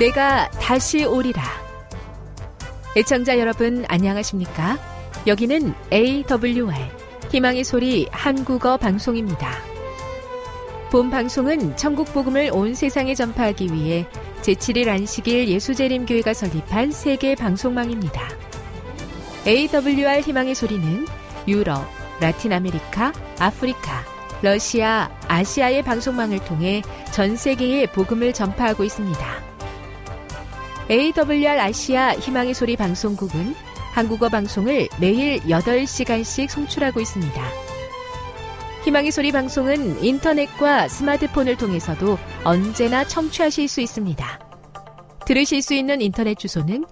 내가 다시 오리라. 애청자 여러분 안녕하십니까? 여기는 AWR 희망의 소리 한국어 방송입니다. 본 방송은 천국 복음을 온 세상에 전파하기 위해 제7일 안식일 예수재림교회가 설립한 세계 방송망입니다. AWR 희망의 소리는 유럽, 라틴 아메리카, 아프리카, 러시아, 아시아의 방송망을 통해 전 세계에 복음을 전파하고 있습니다. AWR 아시아 희망의 소리 방송국은 한국어 방송을 매일 8시간씩 송출하고 있습니다. 희망의 소리 방송은 인터넷과 스마트폰을 통해서도 언제나 청취하실 수 있습니다. 들으실 수 있는 인터넷 주소는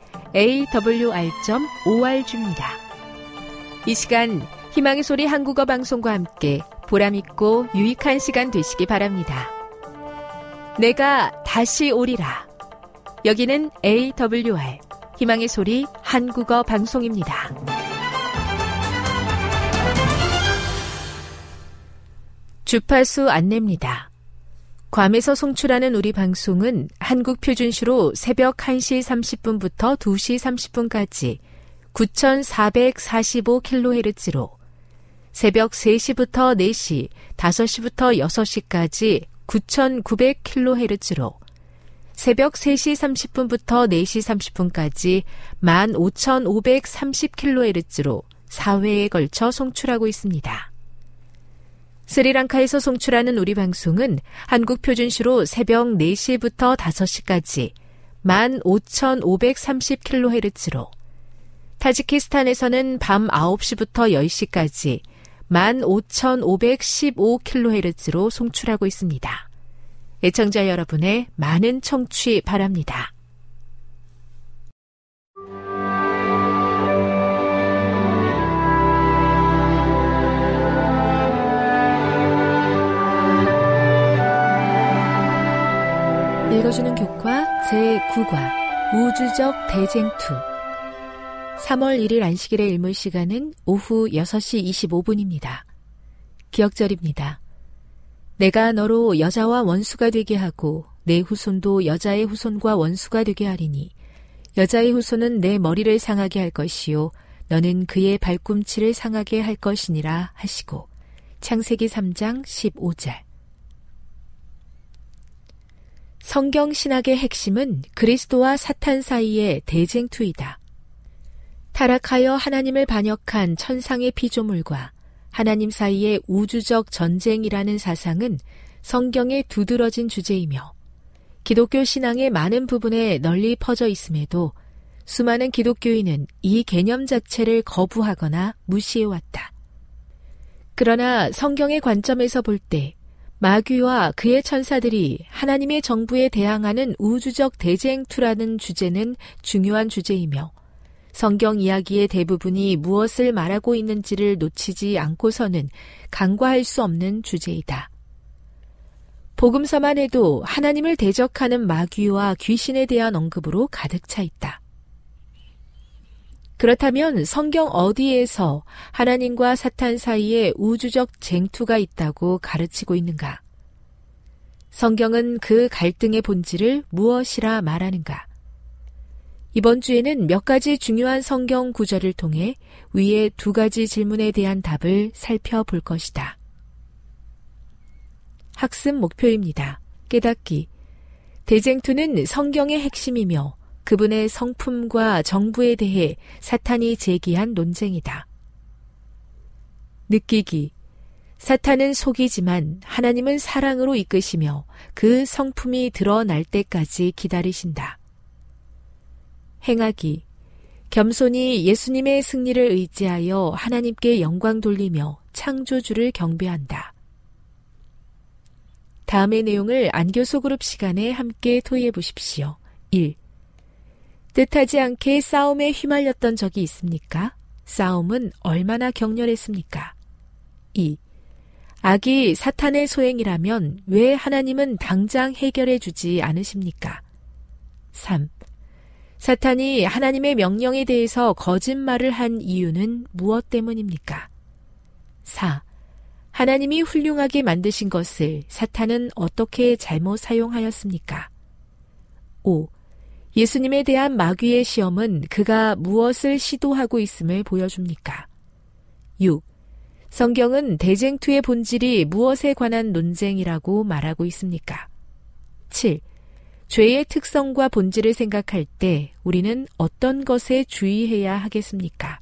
awr.org입니다. 이 시간 희망의 소리 한국어 방송과 함께 보람있고 유익한 시간 되시기 바랍니다. 내가 다시 오리라. 여기는 AWR 희망의 소리 한국어 방송입니다. 주파수 안내입니다. 괌에서 송출하는 우리 방송은 한국 표준시로 새벽 1시 30분부터 2시 30분까지 9445kHz로 새벽 3시부터 4시, 5시부터 6시까지 9900kHz로 새벽 3시 30분부터 4시 30분까지 15530kHz로 4회에 걸쳐 송출하고 있습니다. 스리랑카에서 송출하는 우리 방송은 한국 표준시로 새벽 4시부터 5시까지 15530kHz로 타지키스탄에서는 밤 9시부터 10시까지 15515kHz로 송출하고 있습니다. 애청자 여러분의 많은 청취 바랍니다. 읽어주는 교과 제9과 우주적 대쟁투 3월 1일 안식일의 일몰 시간은 오후 6시 25분입니다. 기억절입니다. 내가 너로 여자와 원수가 되게 하고 내 후손도 여자의 후손과 원수가 되게 하리니 여자의 후손은 내 머리를 상하게 할 것이요 너는 그의 발꿈치를 상하게 할 것이니라 하시고 창세기 3장 15절. 성경 신학의 핵심은 그리스도와 사탄 사이의 대쟁투이다. 타락하여 하나님을 반역한 천상의 피조물과 하나님 사이의 우주적 전쟁이라는 사상은 성경에 두드러진 주제이며 기독교 신앙의 많은 부분에 널리 퍼져 있음에도 수많은 기독교인은 이 개념 자체를 거부하거나 무시해왔다. 그러나 성경의 관점에서 볼 때 마귀와 그의 천사들이 하나님의 정부에 대항하는 우주적 대쟁투라는 주제는 중요한 주제이며 성경 이야기의 대부분이 무엇을 말하고 있는지를 놓치지 않고서는 간과할 수 없는 주제이다. 복음서만 해도 하나님을 대적하는 마귀와 귀신에 대한 언급으로 가득 차 있다. 그렇다면 성경 어디에서 하나님과 사탄 사이에 우주적 쟁투가 있다고 가르치고 있는가? 성경은 그 갈등의 본질을 무엇이라 말하는가? 이번 주에는 몇 가지 중요한 성경 구절을 통해 위의 2가지 질문에 대한 답을 살펴볼 것이다. 학습 목표입니다. 깨닫기. 대쟁투는 성경의 핵심이며 그분의 성품과 정부에 대해 사탄이 제기한 논쟁이다. 느끼기. 사탄은 속이지만 하나님은 사랑으로 이끄시며 그 성품이 드러날 때까지 기다리신다. 행하기. 겸손히 예수님의 승리를 의지하여 하나님께 영광 돌리며 창조주를 경배한다. 다음의 내용을 안교소 그룹 시간에 함께 토의해 보십시오. 1. 뜻하지 않게 싸움에 휘말렸던 적이 있습니까? 싸움은 얼마나 격렬했습니까? 2. 악이 사탄의 소행이라면 왜 하나님은 당장 해결해 주지 않으십니까? 3. 사탄이 하나님의 명령에 대해서 거짓말을 한 이유는 무엇 때문입니까? 4. 하나님이 훌륭하게 만드신 것을 사탄은 어떻게 잘못 사용하였습니까? 5. 예수님에 대한 마귀의 시험은 그가 무엇을 시도하고 있음을 보여줍니까? 6. 성경은 대쟁투의 본질이 무엇에 관한 논쟁이라고 말하고 있습니까? 7. 죄의 특성과 본질을 생각할 때 우리는 어떤 것에 주의해야 하겠습니까?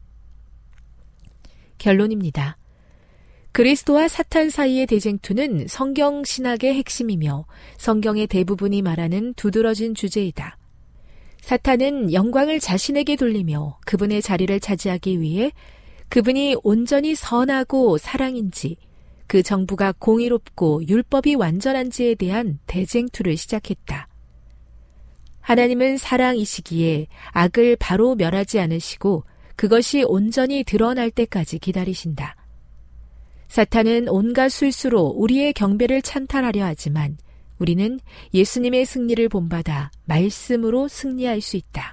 결론입니다. 그리스도와 사탄 사이의 대쟁투는 성경 신학의 핵심이며 성경의 대부분이 말하는 두드러진 주제이다. 사탄은 영광을 자신에게 돌리며 그분의 자리를 차지하기 위해 그분이 온전히 선하고 사랑인지, 그 정부가 공의롭고 율법이 완전한지에 대한 대쟁투를 시작했다. 하나님은 사랑이시기에 악을 바로 멸하지 않으시고 그것이 온전히 드러날 때까지 기다리신다. 사탄은 온갖 술수로 우리의 경배를 찬탈하려 하지만 우리는 예수님의 승리를 본받아 말씀으로 승리할 수 있다.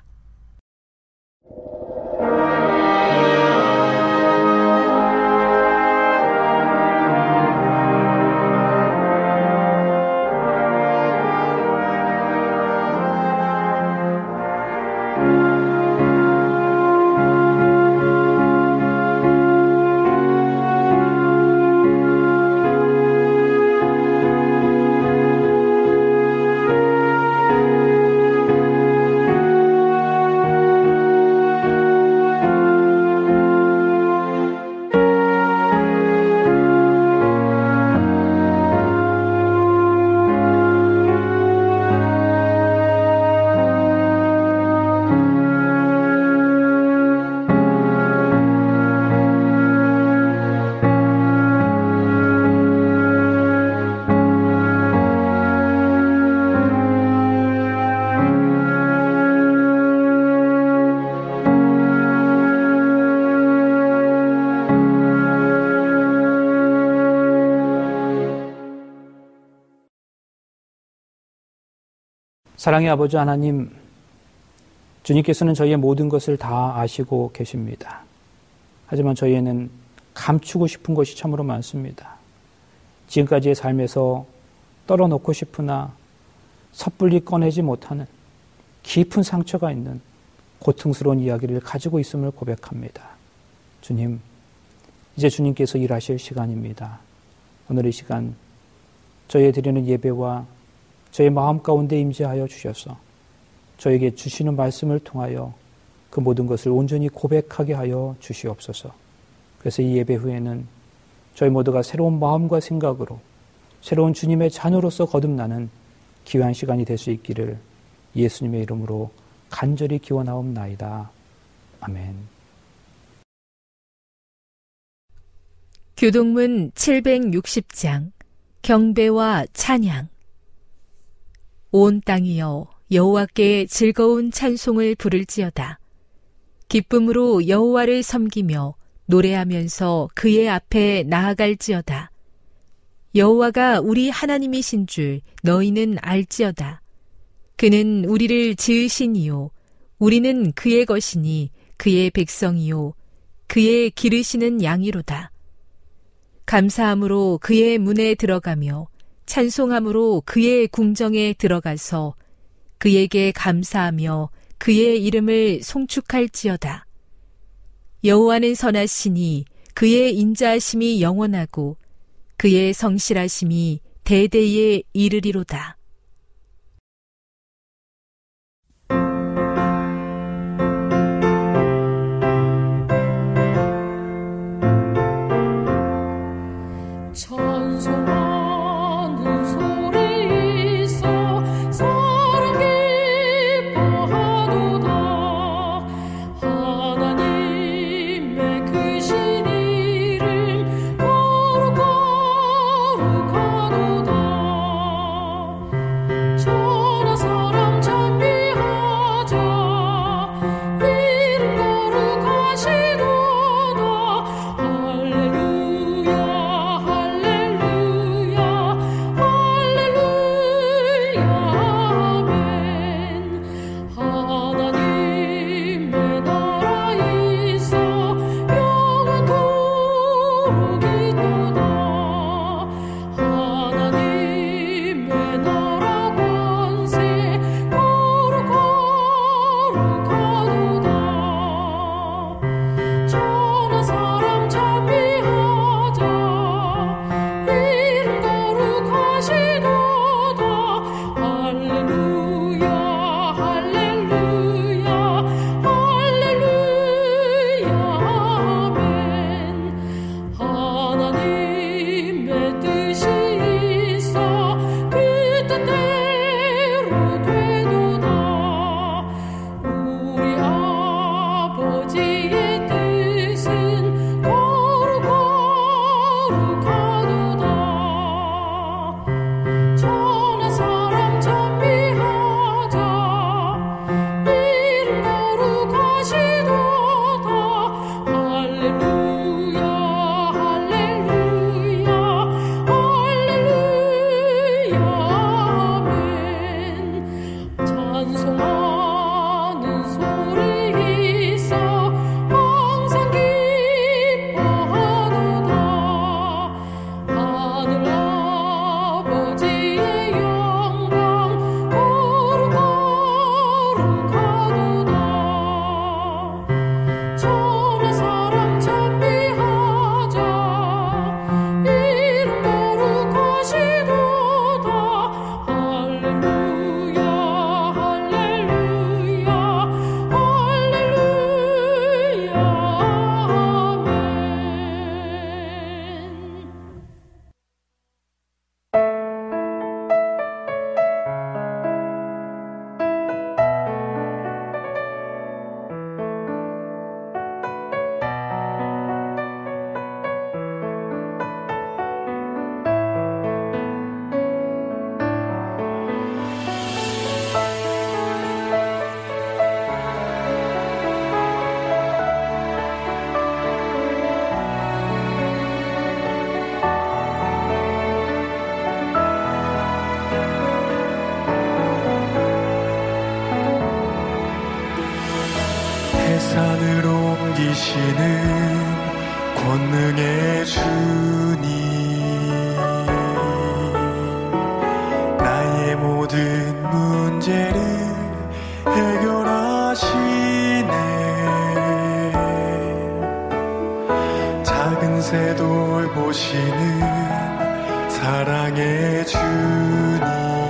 사랑의 아버지 하나님, 주님께서는 저희의 모든 것을 다 아시고 계십니다. 하지만 저희에는 감추고 싶은 것이 참으로 많습니다. 지금까지의 삶에서 떨어놓고 싶으나 섣불리 꺼내지 못하는 깊은 상처가 있는 고통스러운 이야기를 가지고 있음을 고백합니다. 주님, 이제 주님께서 일하실 시간입니다. 오늘 이 시간 저희에 드리는 예배와 저희 마음 가운데 임재하여 주셔서 저에게 주시는 말씀을 통하여 그 모든 것을 온전히 고백하게 하여 주시옵소서. 그래서 이 예배 후에는 저희 모두가 새로운 마음과 생각으로 새로운 주님의 자녀로서 거듭나는 귀한 시간이 될 수 있기를 예수님의 이름으로 간절히 기원하옵나이다. 아멘. 교동문 760장 경배와 찬양. 온 땅이여 여호와께 즐거운 찬송을 부를지어다. 기쁨으로 여호와를 섬기며 노래하면서 그의 앞에 나아갈지어다. 여호와가 우리 하나님이신 줄 너희는 알지어다. 그는 우리를 지으신 이요 우리는 그의 것이니 그의 백성이요 그의 기르시는 양이로다. 감사함으로 그의 문에 들어가며 찬송함으로 그의 궁정에 들어가서 그에게 감사하며 그의 이름을 송축할지어다. 여호와는 선하시니 그의 인자하심이 영원하고 그의 성실하심이 대대에 이르리로다. 할렐루야 사랑의 주님, 나의 모든 문제를 해결하시네. 작은 새 돌보시는 사랑의 주님,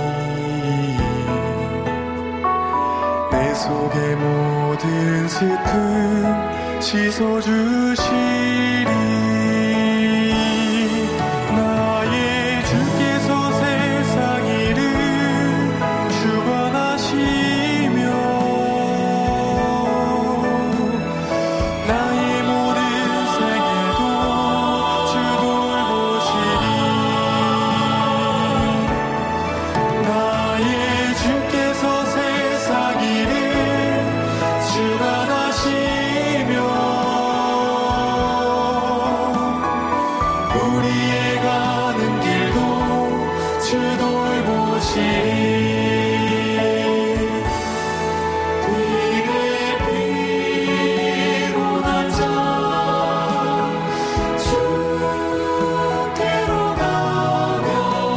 내 속의 모든 슬픔 씻어주시리. 나의 주께서 세상 일을 주관하시며 나의 모든 생애도 주 돌보시리. 나의 주께서 세상 일을 주관하시며 우리의 가는 길도 주 돌보시리. 들의 피곤한 자 주께로 가며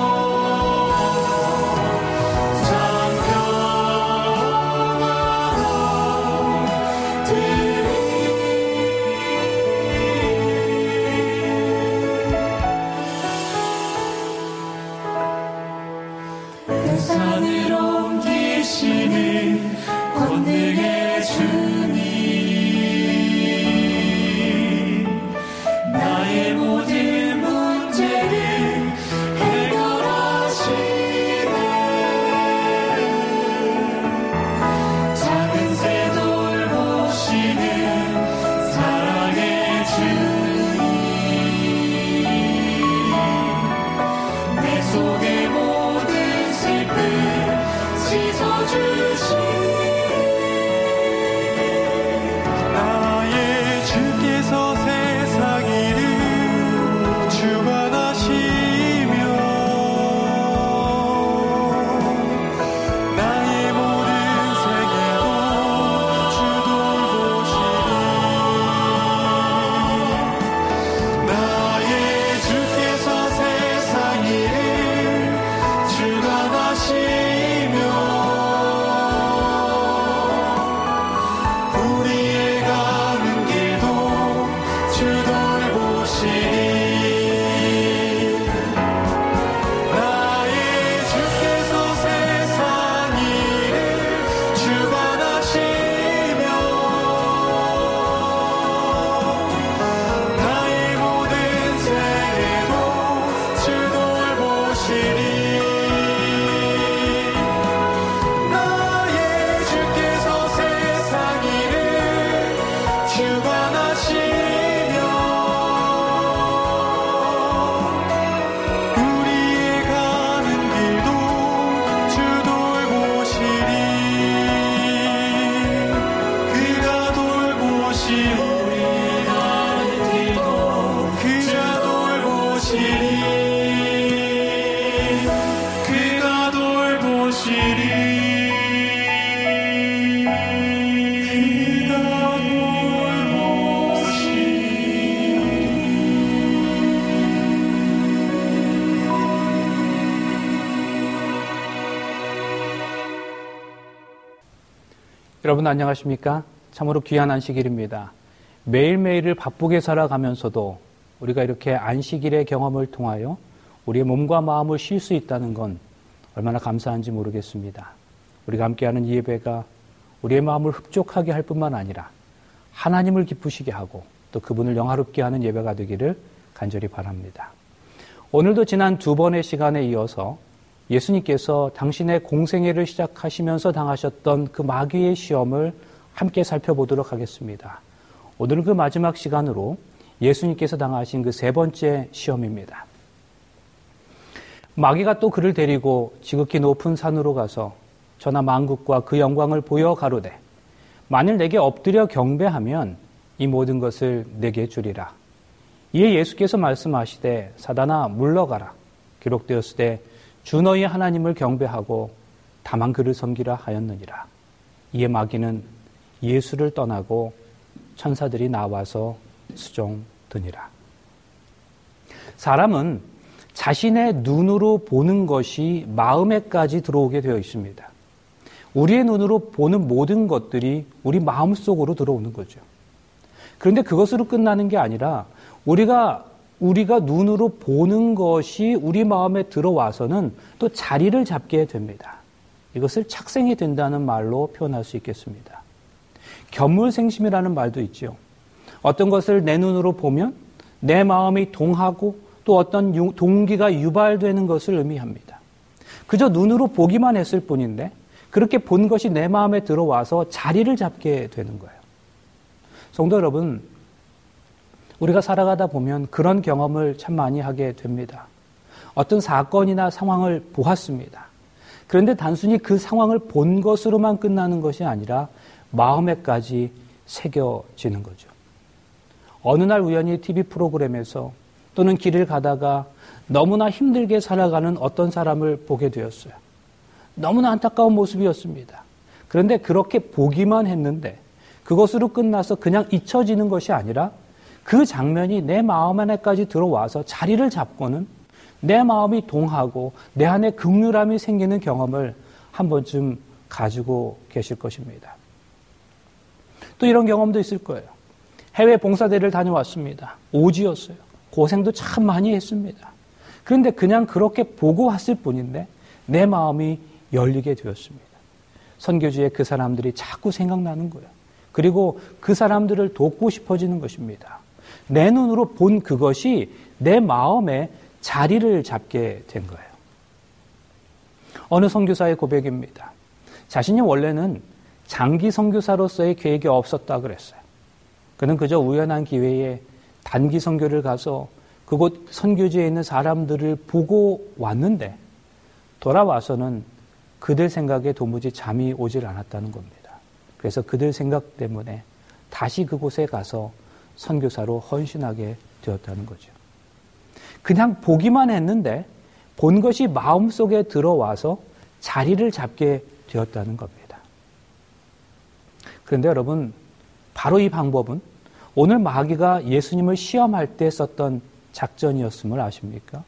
산을 옮기시는 권능의 주님, 나의 모든 문제를 해결하시네. 작은 새 돌보시는 사랑의 주님, 내 속의 모든 슬픔 씻어주시리. 나의 주께서 세상 일을 주관하시며 나의 모든 생애도 주 돌보시리. 나의 주께서 세상 일을 주관하시며 우리의 가는 길도 주 돌보시리. 나의 주께서 세상 일을 주관하시며 나의 모든 생애도 주 돌보시리. 나의 주께서 세상 일을 주관하시며 우리의 가는 길도 주 돌보시리. 그가 돌보시리. 우리 가는 길도 그가 돌보시리. 그가 돌보시리. 그가 여러분 안녕하십니까? 참으로 귀한 안식일입니다. 매일매일을 바쁘게 살아가면서도 우리가 이렇게 안식일의 경험을 통하여 우리의 몸과 마음을 쉴 수 있다는 건 얼마나 감사한지 모르겠습니다. 우리가 함께하는 이 예배가 우리의 마음을 흡족하게 할 뿐만 아니라 하나님을 기쁘시게 하고 또 그분을 영화롭게 하는 예배가 되기를 간절히 바랍니다. 오늘도 지난 두 번의 시간에 이어서 예수님께서 당신의 공생애를 시작하시면서 당하셨던 그 마귀의 시험을 함께 살펴보도록 하겠습니다. 오늘은 그 마지막 시간으로 예수님께서 당하신 그 세 번째 시험입니다. 마귀가 또 그를 데리고 지극히 높은 산으로 가서 전하 만국과 그 영광을 보여 가로되 만일 내게 엎드려 경배하면 이 모든 것을 내게 주리라. 이에 예수께서 말씀하시되 사단아 물러가라. 기록되었으되 주 너희 하나님을 경배하고 다만 그를 섬기라 하였느니라. 이에 마귀는 예수를 떠나고 천사들이 나와서 수종드니라. 사람은 자신의 눈으로 보는 것이 마음에까지 들어오게 되어 있습니다. 우리의 눈으로 보는 모든 것들이 우리 마음속으로 들어오는 거죠. 그런데 그것으로 끝나는 게 아니라 우리가 눈으로 보는 것이 우리 마음에 들어와서는 또 자리를 잡게 됩니다. 이것을 착생이 된다는 말로 표현할 수 있겠습니다. 견물생심이라는 말도 있죠. 어떤 것을 내 눈으로 보면 내 마음이 동하고 또 어떤 동기가 유발되는 것을 의미합니다. 그저 눈으로 보기만 했을 뿐인데 그렇게 본 것이 내 마음에 들어와서 자리를 잡게 되는 거예요. 성도 여러분, 우리가 살아가다 보면 그런 경험을 참 많이 하게 됩니다. 어떤 사건이나 상황을 보았습니다. 그런데 단순히 그 상황을 본 것으로만 끝나는 것이 아니라 마음에까지 새겨지는 거죠. 어느 날 우연히 TV 프로그램에서 또는 길을 가다가 너무나 힘들게 살아가는 어떤 사람을 보게 되었어요. 너무나 안타까운 모습이었습니다. 그런데 그렇게 보기만 했는데 그것으로 끝나서 그냥 잊혀지는 것이 아니라 그 장면이 내 마음 안에까지 들어와서 자리를 잡고는 내 마음이 동하고 내 안에 긍휼함이 생기는 경험을 한 번쯤 가지고 계실 것입니다. 또 이런 경험도 있을 거예요. 해외 봉사대를 다녀왔습니다. 오지였어요. 고생도 참 많이 했습니다. 그런데 그냥 그렇게 보고 왔을 뿐인데 내 마음이 열리게 되었습니다. 선교지에 그 사람들이 자꾸 생각나는 거예요. 그리고 그 사람들을 돕고 싶어지는 것입니다. 내 눈으로 본 그것이 내 마음에 자리를 잡게 된 거예요. 어느 선교사의 고백입니다. 자신이 원래는 장기 선교사로서의 계획이 없었다 그랬어요. 그는 그저 우연한 기회에 단기 선교를 가서 그곳 선교지에 있는 사람들을 보고 왔는데 돌아와서는 그들 생각에 도무지 잠이 오질 않았다는 겁니다. 그래서 그들 생각 때문에 다시 그곳에 가서 선교사로 헌신하게 되었다는 거죠. 그냥 보기만 했는데 본 것이 마음속에 들어와서 자리를 잡게 되었다는 겁니다. 그런데 여러분, 바로 이 방법은 오늘 마귀가 예수님을 시험할 때 썼던 작전이었음을 아십니까?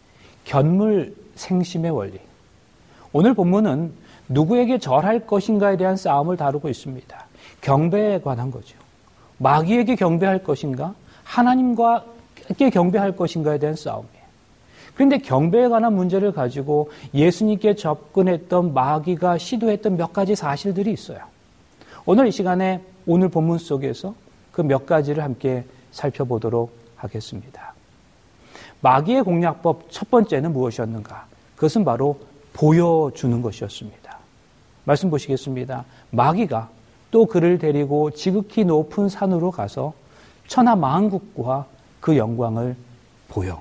견물생심의 원리. 오늘 본문은 누구에게 절할 것인가에 대한 싸움을 다루고 있습니다. 경배에 관한 거죠. 마귀에게 경배할 것인가? 하나님께 경배할 것인가에 대한 싸움이에요. 그런데 경배에 관한 문제를 가지고 예수님께 접근했던 마귀가 시도했던 몇 가지 사실들이 있어요. 오늘 이 시간에 오늘 본문 속에서 그 몇 가지를 함께 살펴보도록 하겠습니다. 마귀의 공략법 첫 번째는 무엇이었는가? 그것은 바로 보여주는 것이었습니다. 말씀 보시겠습니다. 마귀가 또 그를 데리고 지극히 높은 산으로 가서 천하 만국과 그 영광을 보여.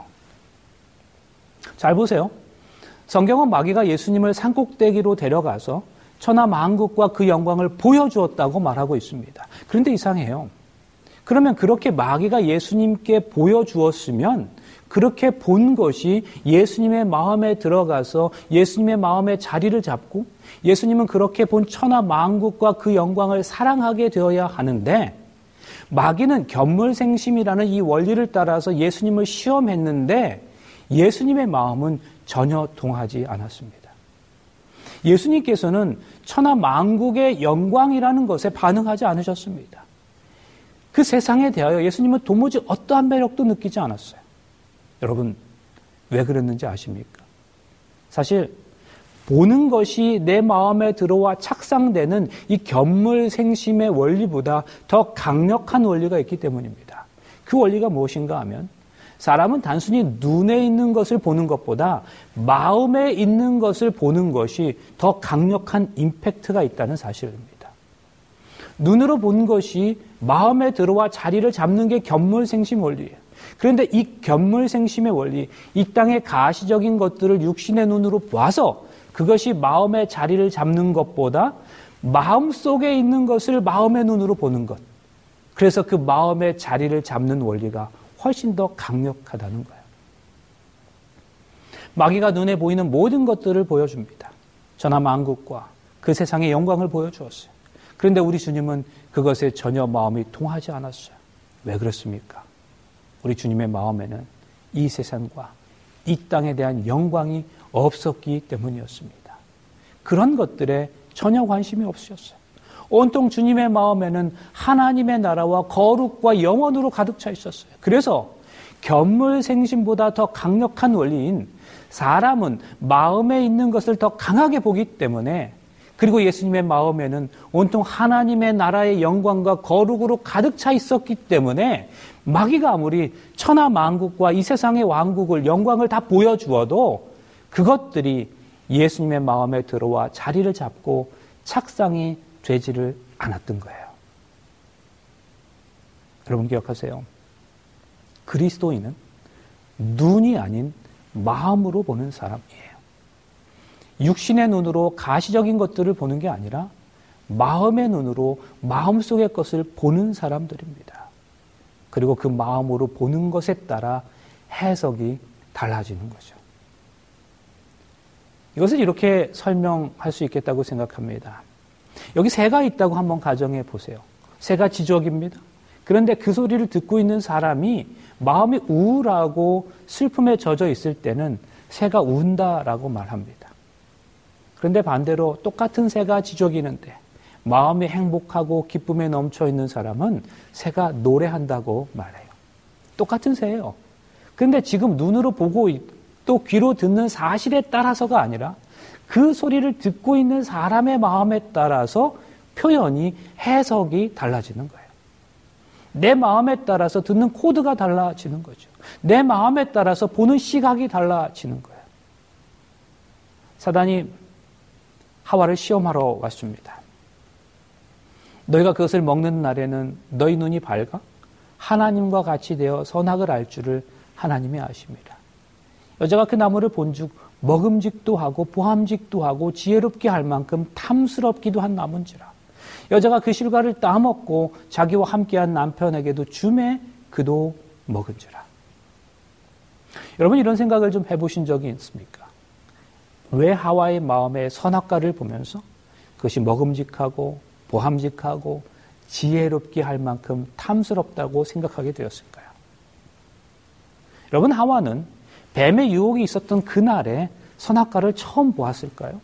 잘 보세요. 성경은 마귀가 예수님을 산꼭대기로 데려가서 천하 만국과 그 영광을 보여주었다고 말하고 있습니다. 그런데 이상해요. 그러면 그렇게 마귀가 예수님께 보여주었으면 그렇게 본 것이 예수님의 마음에 들어가서 예수님의 마음에 자리를 잡고 예수님은 그렇게 본 천하 만국과 그 영광을 사랑하게 되어야 하는데 마귀는 견물생심이라는 이 원리를 따라서 예수님을 시험했는데 예수님의 마음은 전혀 동하지 않았습니다. 예수님께서는 천하 만국의 영광이라는 것에 반응하지 않으셨습니다. 그 세상에 대하여 예수님은 도무지 어떠한 매력도 느끼지 않았어요. 여러분, 왜 그랬는지 아십니까? 사실 보는 것이 내 마음에 들어와 착상되는 이 견물생심의 원리보다 더 강력한 원리가 있기 때문입니다. 그 원리가 무엇인가 하면 사람은 단순히 눈에 있는 것을 보는 것보다 마음에 있는 것을 보는 것이 더 강력한 임팩트가 있다는 사실입니다. 눈으로 본 것이 마음에 들어와 자리를 잡는 게 견물생심 원리예요. 그런데 이 견물생심의 원리, 이 땅의 가시적인 것들을 육신의 눈으로 봐서 그것이 마음의 자리를 잡는 것보다 마음속에 있는 것을 마음의 눈으로 보는 것. 그래서 그 마음의 자리를 잡는 원리가 훨씬 더 강력하다는 거예요. 마귀가 눈에 보이는 모든 것들을 보여줍니다. 천하 만국과 그 세상의 영광을 보여주었어요. 그런데 우리 주님은 그것에 전혀 마음이 통하지 않았어요. 왜 그렇습니까? 우리 주님의 마음에는 이 세상과 이 땅에 대한 영광이 없었기 때문이었습니다. 그런 것들에 전혀 관심이 없으셨어요. 온통 주님의 마음에는 하나님의 나라와 거룩과 영원으로 가득 차 있었어요. 그래서 견물생심보다 더 강력한 원리인 사람은 마음에 있는 것을 더 강하게 보기 때문에, 그리고 예수님의 마음에는 온통 하나님의 나라의 영광과 거룩으로 가득 차 있었기 때문에 마귀가 아무리 천하 만국과 이 세상의 왕국을, 영광을 다 보여주어도 그것들이 예수님의 마음에 들어와 자리를 잡고 착상이 되지를 않았던 거예요. 여러분 기억하세요. 그리스도인은 눈이 아닌 마음으로 보는 사람이에요. 육신의 눈으로 가시적인 것들을 보는 게 아니라 마음의 눈으로 마음속의 것을 보는 사람들입니다. 그리고 그 마음으로 보는 것에 따라 해석이 달라지는 거죠. 이것을 이렇게 설명할 수 있겠다고 생각합니다. 여기 새가 있다고 한번 가정해 보세요. 새가 지적입니다. 그런데 그 소리를 듣고 있는 사람이 마음이 우울하고 슬픔에 젖어 있을 때는 새가 운다라고 말합니다. 그런데 반대로 똑같은 새가 지저귀는데 마음이 행복하고 기쁨에 넘쳐 있는 사람은 새가 노래한다고 말해요. 똑같은 새예요. 그런데 지금 눈으로 보고 또 귀로 듣는 사실에 따라서가 아니라 그 소리를 듣고 있는 사람의 마음에 따라서 표현이, 해석이 달라지는 거예요. 내 마음에 따라서 듣는 코드가 달라지는 거죠. 내 마음에 따라서 보는 시각이 달라지는 거예요. 사단이 하와를 시험하러 왔습니다. 너희가 그것을 먹는 날에는 너희 눈이 밝아 하나님과 같이 되어 선악을 알 줄을 하나님이 아십니다. 여자가 그 나무를 본즉 먹음직도 하고 보함직도 하고 지혜롭게 할 만큼 탐스럽기도 한 나무인지라. 여자가 그 실과를 따먹고 자기와 함께한 남편에게도 주매 그도 먹은지라. 여러분 이런 생각을 좀 해보신 적이 있습니까? 왜 하와의 마음에 선악과를 보면서 그것이 먹음직하고 보함직하고 지혜롭게 할 만큼 탐스럽다고 생각하게 되었을까요? 여러분 하와는 뱀의 유혹이 있었던 그날에 선악과를 처음 보았을까요?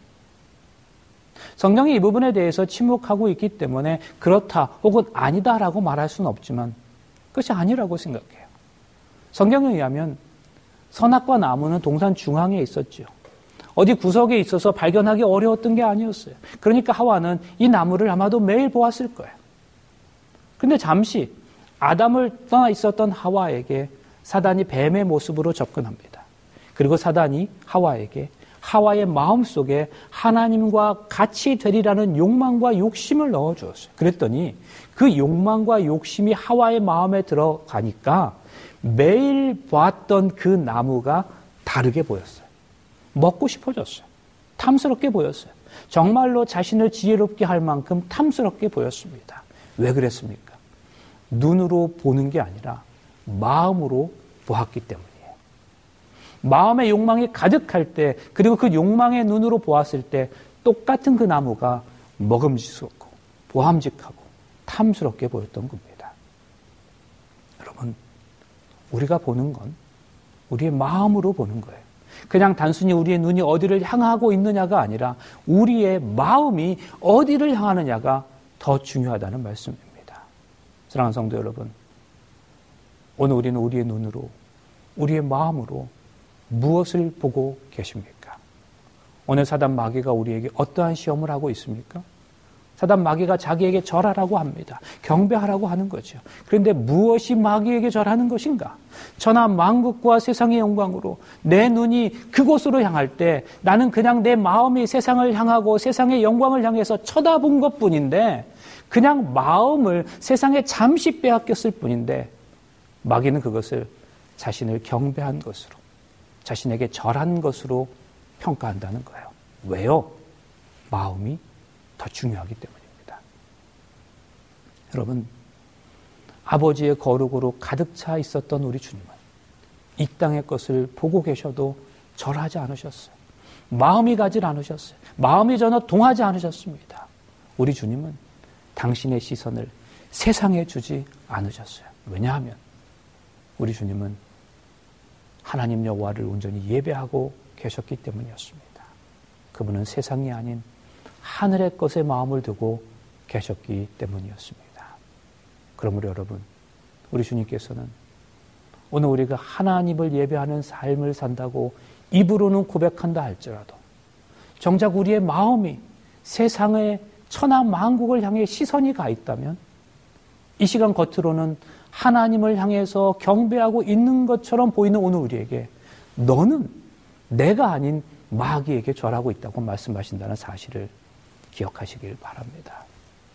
성경이 이 부분에 대해서 침묵하고 있기 때문에 그렇다 혹은 아니다라고 말할 수는 없지만 그것이 아니라고 생각해요. 성경에 의하면 선악과 나무는 동산 중앙에 있었죠. 어디 구석에 있어서 발견하기 어려웠던 게 아니었어요. 그러니까 하와는 이 나무를 아마도 매일 보았을 거예요. 그런데 잠시 아담을 떠나 있었던 하와에게 사단이 뱀의 모습으로 접근합니다. 그리고 사단이 하와에게 하와의 마음속에 하나님과 같이 되리라는 욕망과 욕심을 넣어주었어요. 그랬더니 그 욕망과 욕심이 하와의 마음에 들어가니까 매일 보았던 그 나무가 다르게 보였어요. 먹고 싶어졌어요. 탐스럽게 보였어요. 정말로 자신을 지혜롭게 할 만큼 탐스럽게 보였습니다. 왜 그랬습니까? 눈으로 보는 게 아니라 마음으로 보았기 때문이에요. 마음의 욕망이 가득할 때, 그리고 그 욕망의 눈으로 보았을 때 똑같은 그 나무가 먹음직스럽고 보함직하고 탐스럽게 보였던 겁니다. 여러분, 우리가 보는 건 우리의 마음으로 보는 거예요. 그냥 단순히 우리의 눈이 어디를 향하고 있느냐가 아니라 우리의 마음이 어디를 향하느냐가 더 중요하다는 말씀입니다. 사랑하는 성도 여러분, 오늘 우리는 우리의 눈으로, 우리의 마음으로 무엇을 보고 계십니까? 오늘 사단 마귀가 우리에게 어떠한 시험을 하고 있습니까? 사단 마귀가 자기에게 절하라고 합니다. 경배하라고 하는 거죠. 그런데 무엇이 마귀에게 절하는 것인가? 천하 만국과 세상의 영광으로 내 눈이 그곳으로 향할 때 나는 그냥 내 마음이 세상을 향하고 세상의 영광을 향해서 쳐다본 것뿐인데, 그냥 마음을 세상에 잠시 빼앗겼을 뿐인데, 마귀는 그것을 자신을 경배한 것으로, 자신에게 절한 것으로 평가한다는 거예요. 왜요? 마음이 더 중요하기 때문입니다. 여러분, 아버지의 거룩으로 가득 차 있었던 우리 주님은 이 땅의 것을 보고 계셔도 절하지 않으셨어요. 마음이 가지 않으셨어요. 마음이 전혀 동하지 않으셨습니다. 우리 주님은 당신의 시선을 세상에 주지 않으셨어요. 왜냐하면 우리 주님은 하나님 여호와를 온전히 예배하고 계셨기 때문이었습니다. 그분은 세상이 아닌 하늘의 것에 마음을 두고 계셨기 때문이었습니다. 그러므로 여러분, 우리 주님께서는 오늘 우리가 하나님을 예배하는 삶을 산다고 입으로는 고백한다 할지라도 정작 우리의 마음이 세상의 천하 만국을 향해 시선이 가 있다면 이 시간 겉으로는 하나님을 향해서 경배하고 있는 것처럼 보이는 오늘 우리에게 너는 내가 아닌 마귀에게 절하고 있다고 말씀하신다는 사실을 기억하시길 바랍니다.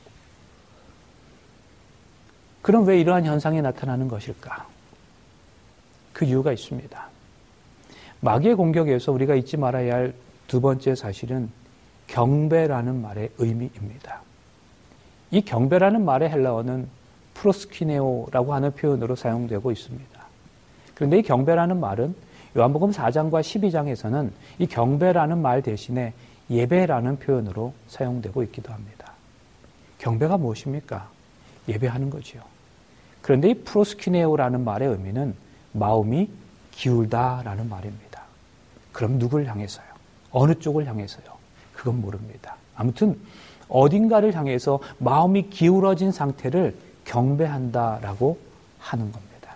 그럼 왜 이러한 현상이 나타나는 것일까? 그 이유가 있습니다. 마귀의 공격에서 우리가 잊지 말아야 할 두 번째 사실은 경배라는 말의 의미입니다. 이 경배라는 말의 헬라어는 프로스키네오라고 하는 표현으로 사용되고 있습니다. 그런데 이 경배라는 말은 요한복음 4장과 12장에서는 이 경배라는 말 대신에 예배라는 표현으로 사용되고 있기도 합니다. 경배가 무엇입니까? 예배하는 거지요. 그런데 이 프로스키네오라는 말의 의미는 마음이 기울다라는 말입니다. 그럼 누굴 향해서요? 어느 쪽을 향해서요? 그건 모릅니다. 아무튼 어딘가를 향해서 마음이 기울어진 상태를 경배한다라고 하는 겁니다.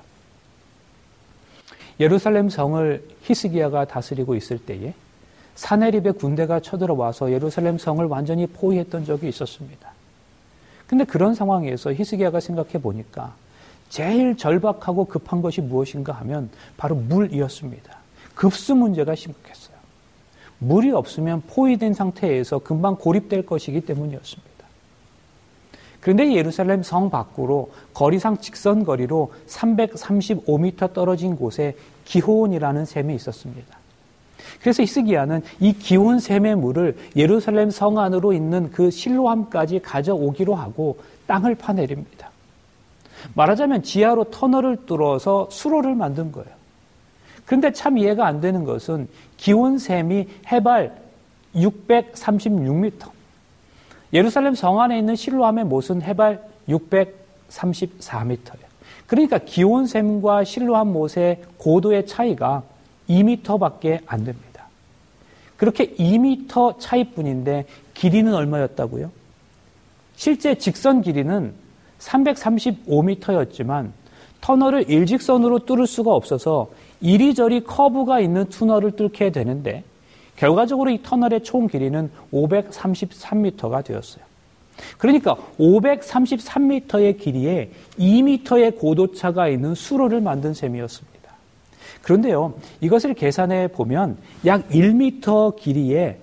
예루살렘 성을 히스기야가 다스리고 있을 때에 사네립의 군대가 쳐들어와서 예루살렘 성을 완전히 포위했던 적이 있었습니다. 근데 그런 상황에서 히스기야가 생각해 보니까 제일 절박하고 급한 것이 무엇인가 하면 바로 물이었습니다. 급수 문제가 심각했어요. 물이 없으면 포위된 상태에서 금방 고립될 것이기 때문이었습니다. 그런데 예루살렘 성 밖으로 거리상 직선 거리로 335m 떨어진 곳에 기호온이라는 샘이 있었습니다. 그래서 히스기야는 이 기온 샘의 물을 예루살렘 성 안으로 있는 그 실로암까지 가져오기로 하고 땅을 파내립니다. 말하자면 지하로 터널을 뚫어서 수로를 만든 거예요. 그런데 참 이해가 안 되는 것은 기온 샘이 해발 636m, 예루살렘 성 안에 있는 실로암의 못은 해발 634m예요. 그러니까 기온 샘과 실로암 못의 고도의 차이가 2m밖에 안 됩니다. 그렇게 2m 차이뿐인데 길이는 얼마였다고요? 실제 직선 길이는 335m였지만 터널을 일직선으로 뚫을 수가 없어서 이리저리 커브가 있는 터널을 뚫게 되는데 결과적으로 이 터널의 총 길이는 533m가 되었어요. 그러니까 533m의 길이에 2m의 고도차가 있는 수로를 만든 셈이었습니다. 그런데요, 이것을 계산해 보면 약 1m 길이에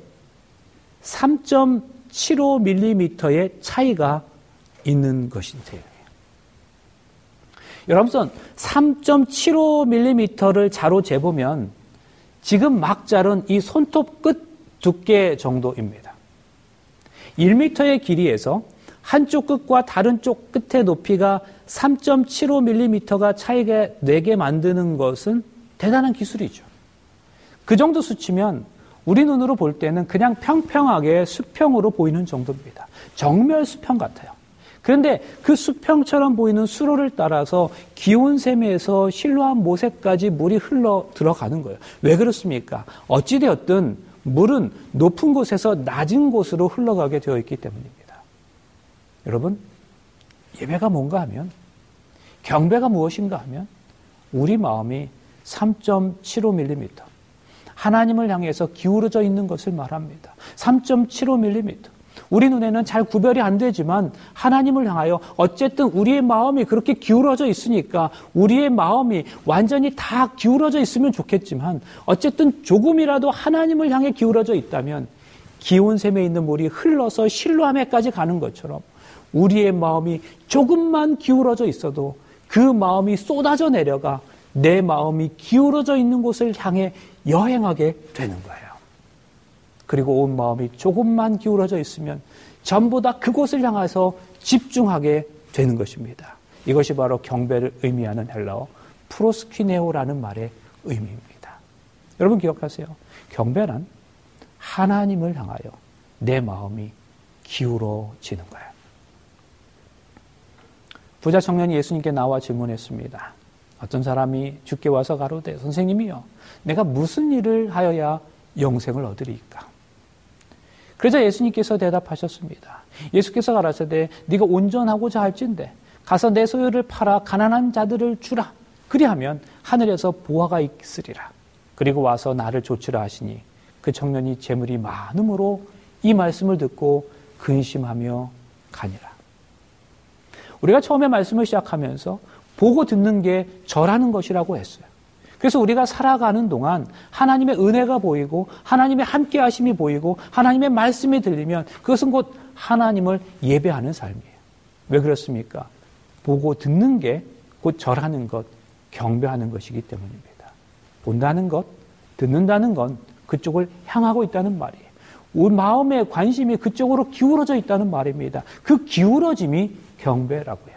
3.75mm의 차이가 있는 것인데요. 여러분, 3.75mm를 자로 재보면 지금 막 자른 이 손톱 끝 두께 정도입니다. 1m의 길이에서 한쪽 끝과 다른 쪽 끝의 높이가 3.75mm가 차이가 나게 만드는 것은 대단한 기술이죠. 그 정도 수치면 우리 눈으로 볼 때는 그냥 평평하게 수평으로 보이는 정도입니다. 정멸 수평 같아요. 그런데 그 수평처럼 보이는 수로를 따라서 기온샘에서 실로암 모세까지 물이 흘러 들어가는 거예요. 왜 그렇습니까? 어찌되었든 물은 높은 곳에서 낮은 곳으로 흘러가게 되어 있기 때문입니다. 여러분, 예배가 뭔가 하면, 경배가 무엇인가 하면 우리 마음이 3.75mm, 하나님을 향해서 기울어져 있는 것을 말합니다. 3.75mm. 우리 눈에는 잘 구별이 안 되지만 하나님을 향하여 어쨌든 우리의 마음이 그렇게 기울어져 있으니까 우리의 마음이 완전히 다 기울어져 있으면 좋겠지만 어쨌든 조금이라도 하나님을 향해 기울어져 있다면 기온샘에 있는 물이 흘러서 실로암에까지 가는 것처럼 우리의 마음이 조금만 기울어져 있어도 그 마음이 쏟아져 내려가 내 마음이 기울어져 있는 곳을 향해 여행하게 되는 거예요. 그리고 온 마음이 조금만 기울어져 있으면 전부 다 그곳을 향해서 집중하게 되는 것입니다. 이것이 바로 경배를 의미하는 헬라어 프로스키네오라는 말의 의미입니다. 여러분 기억하세요. 경배란 하나님을 향하여 내 마음이 기울어지는 거예요. 부자 청년이 예수님께 나와 질문했습니다. 어떤 사람이 주께 와서 가로되 선생님이여 내가 무슨 일을 하여야 영생을 얻으리이까? 그러자 예수님께서 대답하셨습니다. 예수께서 가라사대 네가 온전하고자 할진대 가서 내 소유를 팔아 가난한 자들을 주라. 그리하면 하늘에서 보화가 있으리라. 그리고 와서 나를 좇으라 하시니 그 청년이 재물이 많음으로 이 말씀을 듣고 근심하며 가니라. 우리가 처음에 말씀을 시작하면서 보고 듣는 게 절하는 것이라고 했어요. 그래서 우리가 살아가는 동안 하나님의 은혜가 보이고 하나님의 함께 하심이 보이고 하나님의 말씀이 들리면 그것은 곧 하나님을 예배하는 삶이에요. 왜 그렇습니까? 보고 듣는 게 곧 절하는 것, 경배하는 것이기 때문입니다. 본다는 것, 듣는다는 건 그쪽을 향하고 있다는 말이에요. 우리 마음의 관심이 그쪽으로 기울어져 있다는 말입니다. 그 기울어짐이 경배라고요.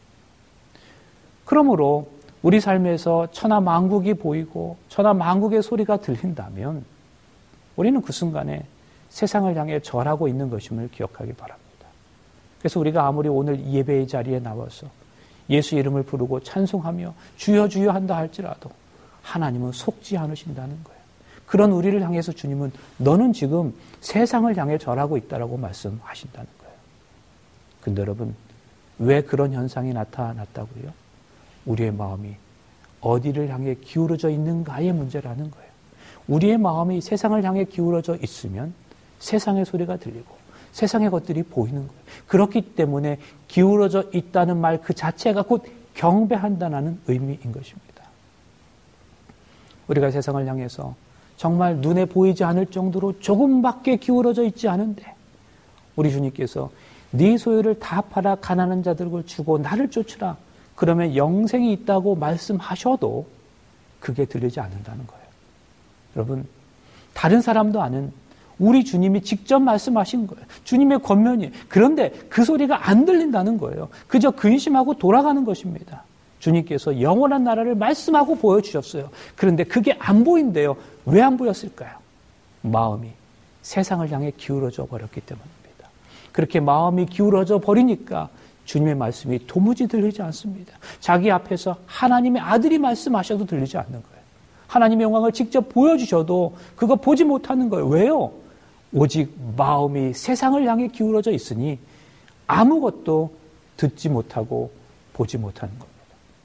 그러므로 우리 삶에서 천하만국이 보이고 천하만국의 소리가 들린다면 우리는 그 순간에 세상을 향해 절하고 있는 것임을 기억하기 바랍니다. 그래서 우리가 아무리 오늘 예배의 자리에 나와서 예수 이름을 부르고 찬송하며 주여 주여 한다 할지라도 하나님은 속지 않으신다는 거예요. 그런 우리를 향해서 주님은 너는 지금 세상을 향해 절하고 있다라고 말씀하신다는 거예요. 근데 여러분 왜 그런 현상이 나타났다고요? 우리의 마음이 어디를 향해 기울어져 있는가의 문제라는 거예요. 우리의 마음이 세상을 향해 기울어져 있으면 세상의 소리가 들리고 세상의 것들이 보이는 거예요. 그렇기 때문에 기울어져 있다는 말 그 자체가 곧 경배한다는 의미인 것입니다. 우리가 세상을 향해서 정말 눈에 보이지 않을 정도로 조금밖에 기울어져 있지 않은데 우리 주님께서 네 소유를 다 팔아 가난한 자들을 주고 나를 쫓으라. 그러면 영생이 있다고 말씀하셔도 그게 들리지 않는다는 거예요. 여러분, 다른 사람도 아는 우리 주님이 직접 말씀하신 거예요. 주님의 권면이에요. 그런데 그 소리가 안 들린다는 거예요. 그저 근심하고 돌아가는 것입니다. 주님께서 영원한 나라를 말씀하고 보여주셨어요. 그런데 그게 안 보인대요. 왜 안 보였을까요? 마음이 세상을 향해 기울어져 버렸기 때문입니다. 그렇게 마음이 기울어져 버리니까 주님의 말씀이 도무지 들리지 않습니다. 자기 앞에서 하나님의 아들이 말씀하셔도 들리지 않는 거예요. 하나님의 영광을 직접 보여주셔도 그거 보지 못하는 거예요. 왜요? 오직 마음이 세상을 향해 기울어져 있으니 아무것도 듣지 못하고 보지 못하는 겁니다.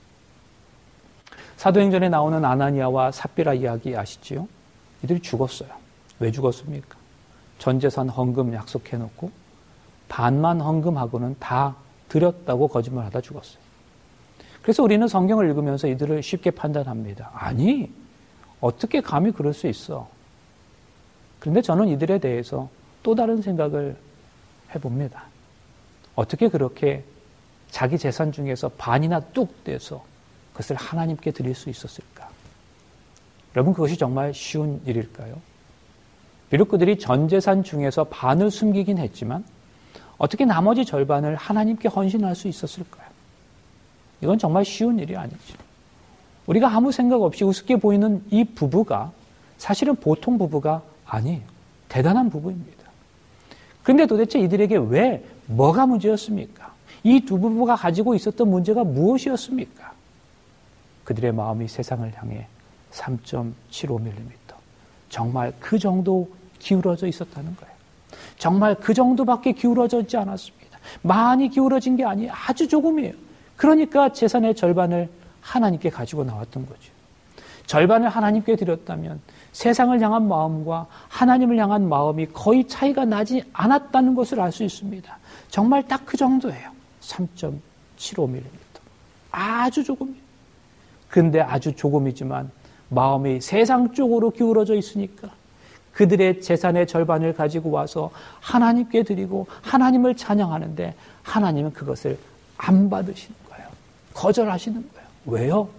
사도행전에 나오는 아나니아와 삽비라 이야기 아시지요? 이들이 죽었어요. 왜 죽었습니까? 전 재산 헌금 약속해놓고 반만 헌금하고는 다 드렸다고 거짓말하다 죽었어요. 그래서 우리는 성경을 읽으면서 이들을 쉽게 판단합니다. 아니, 어떻게 감히 그럴 수 있어? 그런데 저는 이들에 대해서 또 다른 생각을 해봅니다. 어떻게 그렇게 자기 재산 중에서 반이나 뚝 떼서 그것을 하나님께 드릴 수 있었을까? 여러분, 그것이 정말 쉬운 일일까요? 비록 그들이 전 재산 중에서 반을 숨기긴 했지만 어떻게 나머지 절반을 하나님께 헌신할 수 있었을까요? 이건 정말 쉬운 일이 아니죠. 우리가 아무 생각 없이 우습게 보이는 이 부부가 사실은 보통 부부가 아니에요. 대단한 부부입니다. 그런데 도대체 이들에게 왜 뭐가 문제였습니까? 이 두 부부가 가지고 있었던 문제가 무엇이었습니까? 그들의 마음이 세상을 향해 3.75mm 정말 그 정도 기울어져 있었다는 거예요. 정말 그 정도밖에 기울어져 있지 않았습니다. 많이 기울어진 게 아니에요. 아주 조금이에요. 그러니까 재산의 절반을 하나님께 가지고 나왔던 거죠. 절반을 하나님께 드렸다면 세상을 향한 마음과 하나님을 향한 마음이 거의 차이가 나지 않았다는 것을 알 수 있습니다. 정말 딱 그 정도예요. 3.75mm. 아주 조금이에요. 근데 아주 조금이지만 마음이 세상 쪽으로 기울어져 있으니까 그들의 재산의 절반을 가지고 와서 하나님께 드리고 하나님을 찬양하는데 하나님은 그것을 안 받으시는 거예요. 거절하시는 거예요. 왜요?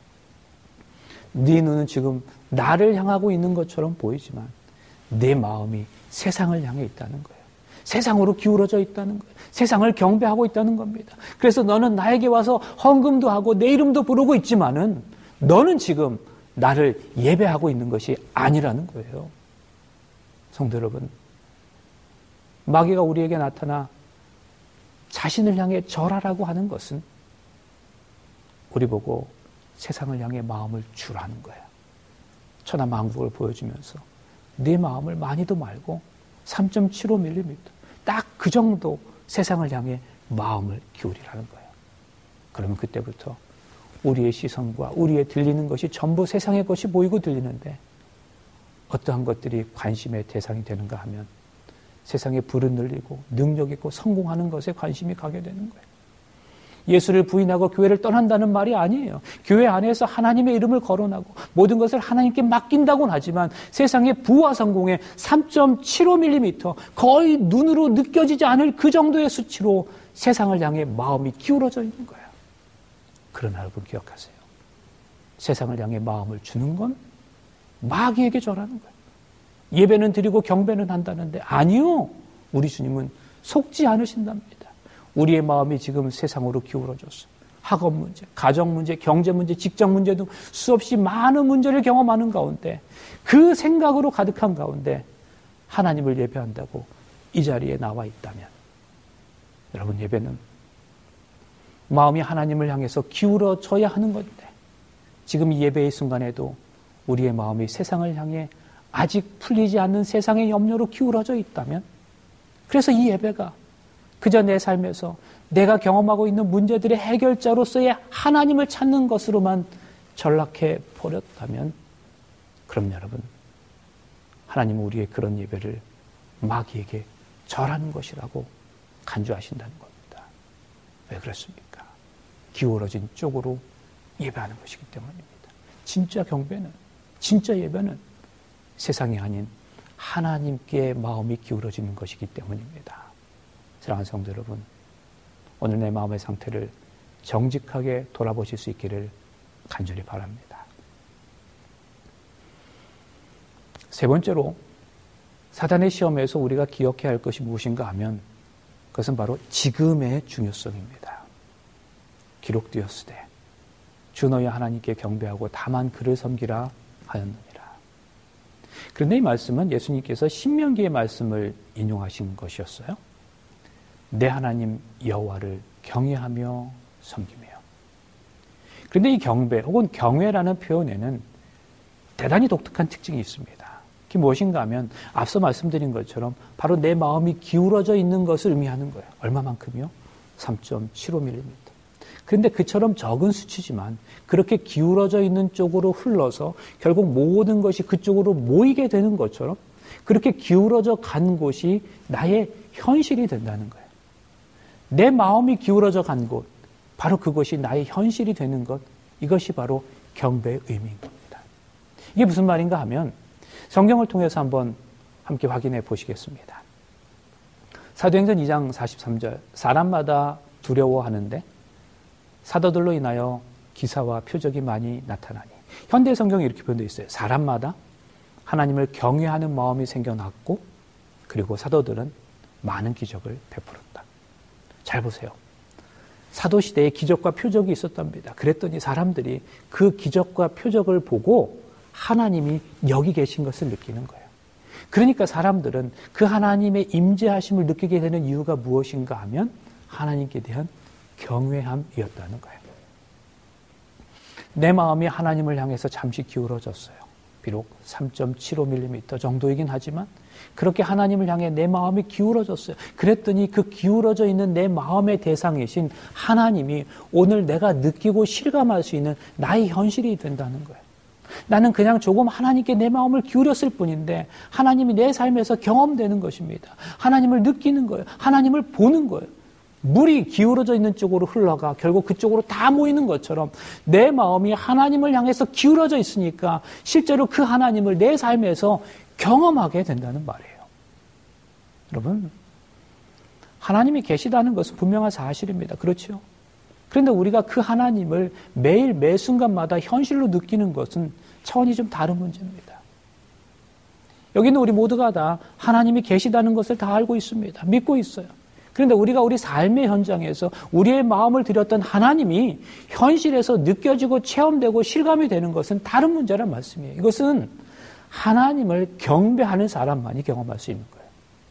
네 눈은 지금 나를 향하고 있는 것처럼 보이지만 내 마음이 세상을 향해 있다는 거예요. 세상으로 기울어져 있다는 거예요. 세상을 경배하고 있다는 겁니다. 그래서 너는 나에게 와서 헌금도 하고 내 이름도 부르고 있지만은 너는 지금 나를 예배하고 있는 것이 아니라는 거예요. 성도 여러분, 마귀가 우리에게 나타나 자신을 향해 절하라고 하는 것은 우리 보고 세상을 향해 마음을 주라는 거예요. 천하만국을 보여주면서 네 마음을 많이도 말고 3.75mm 딱 그 정도 세상을 향해 마음을 기울이라는 거예요. 그러면 그때부터 우리의 시선과 우리의 들리는 것이 전부 세상의 것이 보이고 들리는데 어떠한 것들이 관심의 대상이 되는가 하면 세상에 불은 늘리고 능력 있고 성공하는 것에 관심이 가게 되는 거예요. 예수를 부인하고 교회를 떠난다는 말이 아니에요. 교회 안에서 하나님의 이름을 거론하고 모든 것을 하나님께 맡긴다고는 하지만 세상의 부와 성공에 3.75mm 거의 눈으로 느껴지지 않을 그 정도의 수치로 세상을 향해 마음이 기울어져 있는 거예요. 그러나 여러분 기억하세요. 세상을 향해 마음을 주는 건 마귀에게 절하는 거예요. 예배는 드리고 경배는 한다는데 아니요. 우리 주님은 속지 않으신답니다. 우리의 마음이 지금 세상으로 기울어졌어요. 학업 문제, 가정 문제, 경제 문제, 직장 문제 등 수없이 많은 문제를 경험하는 가운데 그 생각으로 가득한 가운데 하나님을 예배한다고 이 자리에 나와 있다면 여러분 예배는 마음이 하나님을 향해서 기울어져야 하는 건데 지금 이 예배의 순간에도 우리의 마음이 세상을 향해 아직 풀리지 않는 세상의 염려로 기울어져 있다면 그래서 이 예배가 그저 내 삶에서 내가 경험하고 있는 문제들의 해결자로서의 하나님을 찾는 것으로만 전락해 버렸다면 그럼 여러분 하나님은 우리의 그런 예배를 마귀에게 절하는 것이라고 간주하신다는 겁니다. 왜 그렇습니까? 기울어진 쪽으로 예배하는 것이기 때문입니다. 진짜 경배는 진짜 예배는 세상이 아닌 하나님께 마음이 기울어지는 것이기 때문입니다. 사랑하는 성도 여러분, 오늘 내 마음의 상태를 정직하게 돌아보실 수 있기를 간절히 바랍니다. 세 번째로 사단의 시험에서 우리가 기억해야 할 것이 무엇인가 하면 그것은 바로 지금의 중요성입니다. 기록되었으되 주 너희 하나님께 경배하고 다만 그를 섬기라 하였느니라. 그런데 이 말씀은 예수님께서 신명기의 말씀을 인용하신 것이었어요. 내 하나님 여호와를 경외하며 섬기며. 그런데 이 경배 혹은 경외라는 표현에는 대단히 독특한 특징이 있습니다. 그게 무엇인가 하면 앞서 말씀드린 것처럼 바로 내 마음이 기울어져 있는 것을 의미하는 거예요. 얼마만큼이요? 3.75mm. 그런데 그처럼 적은 수치지만 그렇게 기울어져 있는 쪽으로 흘러서 결국 모든 것이 그쪽으로 모이게 되는 것처럼 그렇게 기울어져 간 곳이 나의 현실이 된다는 거예요. 내 마음이 기울어져 간 곳, 바로 그것이 나의 현실이 되는 것, 이것이 바로 경배의 의미인 겁니다. 이게 무슨 말인가 하면 성경을 통해서 한번 함께 확인해 보시겠습니다. 사도행전 2장 43절, 사람마다 두려워하는데 사도들로 인하여 기사와 표적이 많이 나타나니. 현대 성경에 이렇게 표현되어 있어요. 사람마다 하나님을 경외하는 마음이 생겨났고 그리고 사도들은 많은 기적을 베풀었다. 잘 보세요. 사도시대에 기적과 표적이 있었답니다. 그랬더니 사람들이 그 기적과 표적을 보고 하나님이 여기 계신 것을 느끼는 거예요. 그러니까 사람들은 그 하나님의 임재하심을 느끼게 되는 이유가 무엇인가 하면 하나님께 대한 경외함이었다는 거예요. 내 마음이 하나님을 향해서 잠시 기울어졌어요. 비록 3.75mm 정도이긴 하지만 그렇게 하나님을 향해 내 마음이 기울어졌어요. 그랬더니 그 기울어져 있는 내 마음의 대상이신 하나님이 오늘 내가 느끼고 실감할 수 있는 나의 현실이 된다는 거예요. 나는 그냥 조금 하나님께 내 마음을 기울였을 뿐인데 하나님이 내 삶에서 경험되는 것입니다. 하나님을 느끼는 거예요. 하나님을 보는 거예요. 물이 기울어져 있는 쪽으로 흘러가 결국 그쪽으로 다 모이는 것처럼 내 마음이 하나님을 향해서 기울어져 있으니까 실제로 그 하나님을 내 삶에서 경험하게 된다는 말이에요. 여러분, 하나님이 계시다는 것은 분명한 사실입니다. 그렇죠? 그런데 우리가 그 하나님을 매일 매 순간마다 현실로 느끼는 것은 차원이 좀 다른 문제입니다. 여기는 우리 모두가 다 하나님이 계시다는 것을 다 알고 있습니다. 믿고 있어요. 그런데 우리가 우리 삶의 현장에서 우리의 마음을 들였던 하나님이 현실에서 느껴지고 체험되고 실감이 되는 것은 다른 문제란 말씀이에요. 이것은 하나님을 경배하는 사람만이 경험할 수 있는 거예요.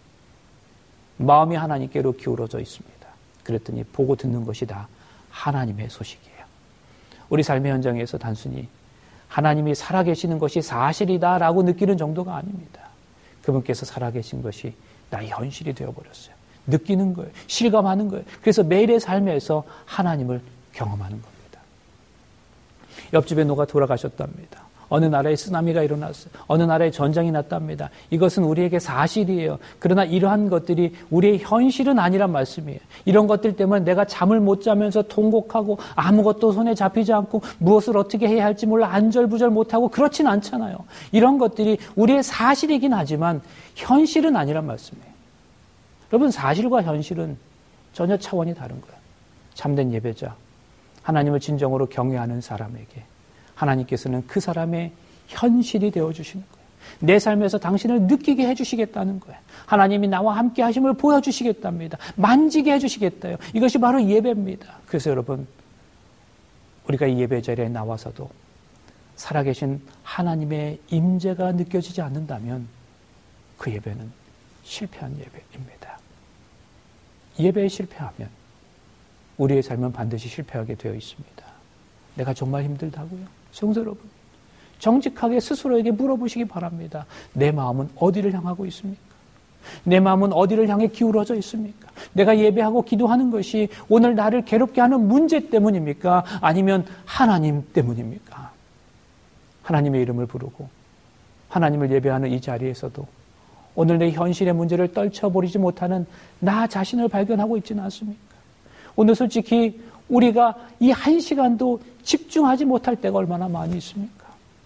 마음이 하나님께로 기울어져 있습니다. 그랬더니 보고 듣는 것이 다 하나님의 소식이에요. 우리 삶의 현장에서 단순히 하나님이 살아계시는 것이 사실이다라고 느끼는 정도가 아닙니다. 그분께서 살아계신 것이 나의 현실이 되어버렸어요. 느끼는 거예요. 실감하는 거예요. 그래서 매일의 삶에서 하나님을 경험하는 겁니다. 옆집에 누가 돌아가셨답니다. 어느 나라에 쓰나미가 일어났어요. 어느 나라에 전쟁이 났답니다. 이것은 우리에게 사실이에요. 그러나 이러한 것들이 우리의 현실은 아니란 말씀이에요. 이런 것들 때문에 내가 잠을 못 자면서 통곡하고 아무것도 손에 잡히지 않고 무엇을 어떻게 해야 할지 몰라 안절부절 못하고 그렇진 않잖아요. 이런 것들이 우리의 사실이긴 하지만 현실은 아니란 말씀이에요. 여러분, 사실과 현실은 전혀 차원이 다른 거예요. 참된 예배자, 하나님을 진정으로 경외하는 사람에게 하나님께서는 그 사람의 현실이 되어주시는 거예요. 내 삶에서 당신을 느끼게 해주시겠다는 거예요. 하나님이 나와 함께 하심을 보여주시겠답니다. 만지게 해주시겠다요. 이것이 바로 예배입니다. 그래서 여러분, 우리가 이 예배 자리에 나와서도 살아계신 하나님의 임재가 느껴지지 않는다면 그 예배는 실패한 예배입니다. 예배에 실패하면 우리의 삶은 반드시 실패하게 되어 있습니다. 내가 정말 힘들다고요? 성도 여러분, 정직하게 스스로에게 물어보시기 바랍니다. 내 마음은 어디를 향하고 있습니까? 내 마음은 어디를 향해 기울어져 있습니까? 내가 예배하고 기도하는 것이 오늘 나를 괴롭게 하는 문제 때문입니까? 아니면 하나님 때문입니까? 하나님의 이름을 부르고 하나님을 예배하는 이 자리에서도 오늘 내 현실의 문제를 떨쳐버리지 못하는 나 자신을 발견하고 있지는 않습니까? 오늘 솔직히 우리가 이 한 시간도 집중하지 못할 때가 얼마나 많이 있습니까?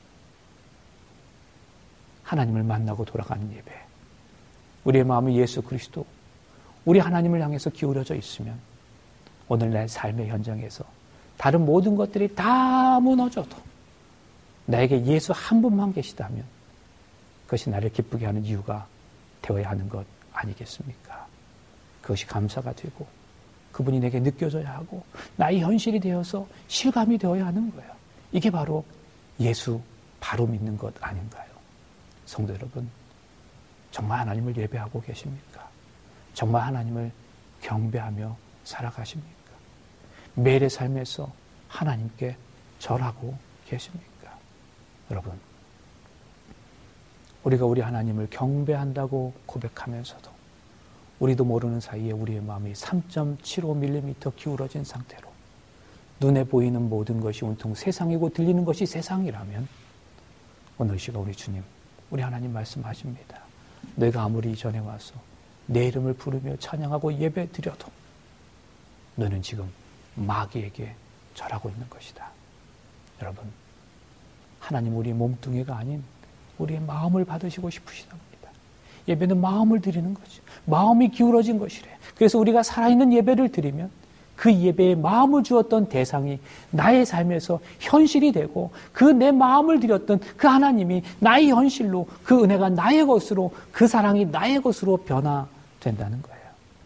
하나님을 만나고 돌아가는 예배. 우리의 마음이 예수 그리스도, 우리 하나님을 향해서 기울여져 있으면 오늘 내 삶의 현장에서 다른 모든 것들이 다 무너져도 나에게 예수 한 분만 계시다면 그것이 나를 기쁘게 하는 이유가 되어야 하는 것 아니겠습니까? 그것이 감사가 되고 그분이 내게 느껴져야 하고 나의 현실이 되어서 실감이 되어야 하는 거예요. 이게 바로 예수 바로 믿는 것 아닌가요? 성도 여러분, 정말 하나님을 예배하고 계십니까? 정말 하나님을 경배하며 살아가십니까? 매일의 삶에서 하나님께 절하고 계십니까? 여러분, 우리가 우리 하나님을 경배한다고 고백하면서도 우리도 모르는 사이에 우리의 마음이 3.75mm 기울어진 상태로 눈에 보이는 모든 것이 온통 세상이고 들리는 것이 세상이라면 오늘 시간 우리 주님, 우리 하나님 말씀하십니다. 너희가 아무리 전에 와서 내 이름을 부르며 찬양하고 예배 드려도 너는 지금 마귀에게 절하고 있는 것이다. 여러분, 하나님 우리 몸뚱이가 아닌 우리의 마음을 받으시고 싶으시답니다. 예배는 마음을 드리는 거죠. 마음이 기울어진 것이래. 그래서 우리가 살아있는 예배를 드리면 그 예배에 마음을 주었던 대상이 나의 삶에서 현실이 되고 그 내 마음을 드렸던 그 하나님이 나의 현실로, 그 은혜가 나의 것으로, 그 사랑이 나의 것으로 변화된다는 거예요.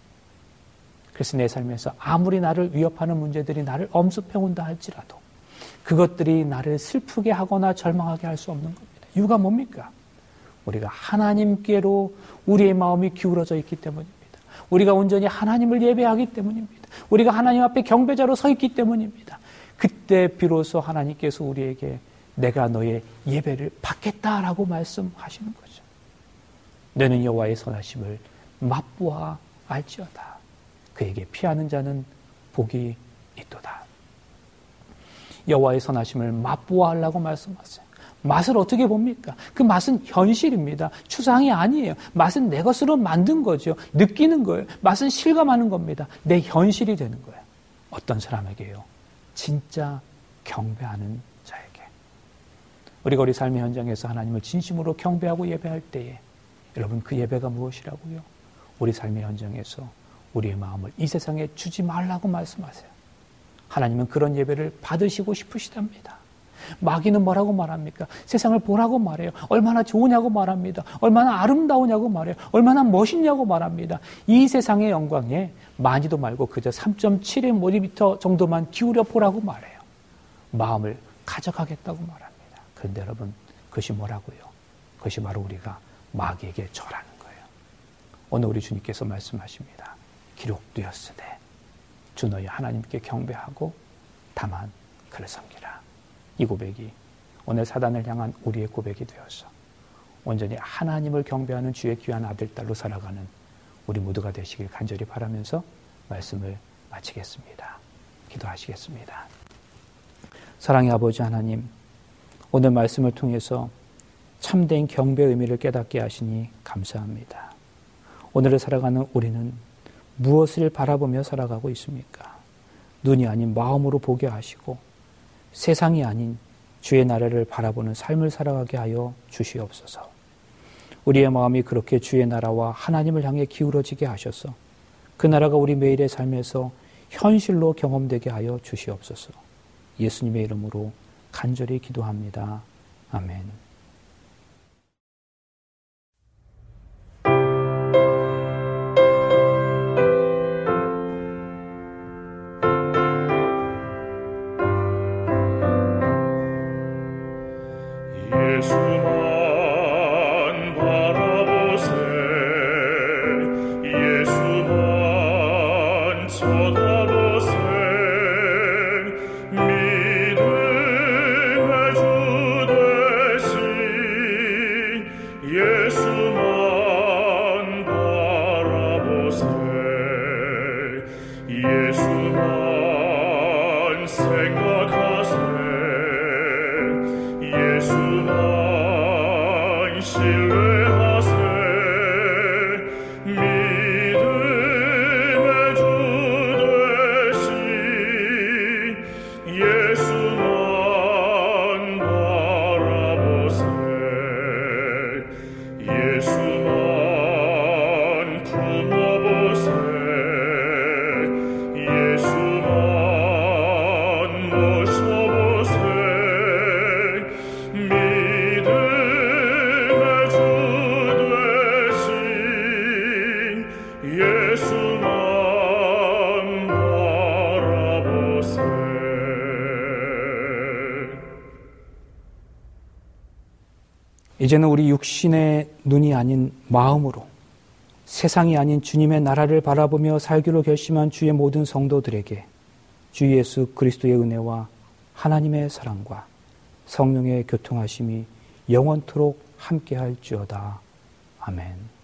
그래서 내 삶에서 아무리 나를 위협하는 문제들이 나를 엄습해온다 할지라도 그것들이 나를 슬프게 하거나 절망하게 할 수 없는 겁니다. 이유가 뭡니까? 우리가 하나님께로 우리의 마음이 기울어져 있기 때문입니다. 우리가 온전히 하나님을 예배하기 때문입니다. 우리가 하나님 앞에 경배자로 서 있기 때문입니다. 그때 비로소 하나님께서 우리에게 내가 너의 예배를 받겠다라고 말씀하시는 거죠. 너는 여호와의 선하심을 맛보아 알지어다. 그에게 피하는 자는 복이 있도다. 여호와의 선하심을 맛보아 하려고 말씀하세요. 맛을 어떻게 봅니까? 그 맛은 현실입니다. 추상이 아니에요. 맛은 내 것으로 만든 거죠. 느끼는 거예요. 맛은 실감하는 겁니다. 내 현실이 되는 거예요. 어떤 사람에게요? 진짜 경배하는 자에게. 우리가 우리 삶의 현장에서 하나님을 진심으로 경배하고 예배할 때에 여러분, 그 예배가 무엇이라고요? 우리 삶의 현장에서 우리의 마음을 이 세상에 주지 말라고 말씀하세요. 하나님은 그런 예배를 받으시고 싶으시답니다. 마귀는 뭐라고 말합니까? 세상을 보라고 말해요. 얼마나 좋으냐고 말합니다. 얼마나 아름다우냐고 말해요. 얼마나 멋있냐고 말합니다. 이 세상의 영광에 많이도 말고 그저 3.7mm 정도만 기울여 보라고 말해요. 마음을 가져가겠다고 말합니다. 그런데 여러분, 그것이 뭐라고요? 그것이 바로 우리가 마귀에게 절하는 거예요. 오늘 우리 주님께서 말씀하십니다. 기록되었으되 주 너희 하나님께 경배하고 다만 그를 섬기라. 이 고백이 오늘 사단을 향한 우리의 고백이 되어서 온전히 하나님을 경배하는 주의 귀한 아들, 딸로 살아가는 우리 모두가 되시길 간절히 바라면서 말씀을 마치겠습니다. 기도하시겠습니다. 사랑의 아버지 하나님, 오늘 말씀을 통해서 참된 경배의 의미를 깨닫게 하시니 감사합니다. 오늘을 살아가는 우리는 무엇을 바라보며 살아가고 있습니까? 눈이 아닌 마음으로 보게 하시고 세상이 아닌 주의 나라를 바라보는 삶을 살아가게 하여 주시옵소서. 우리의 마음이 그렇게 주의 나라와 하나님을 향해 기울어지게 하셔서 그 나라가 우리 매일의 삶에서 현실로 경험되게 하여 주시옵소서. 예수님의 이름으로 간절히 기도합니다. 아멘. 이제는 우리 육신의 눈이 아닌 마음으로 세상이 아닌 주님의 나라를 바라보며 살기로 결심한 주의 모든 성도들에게 주 예수 그리스도의 은혜와 하나님의 사랑과 성령의 교통하심이 영원토록 함께할지어다. 아멘.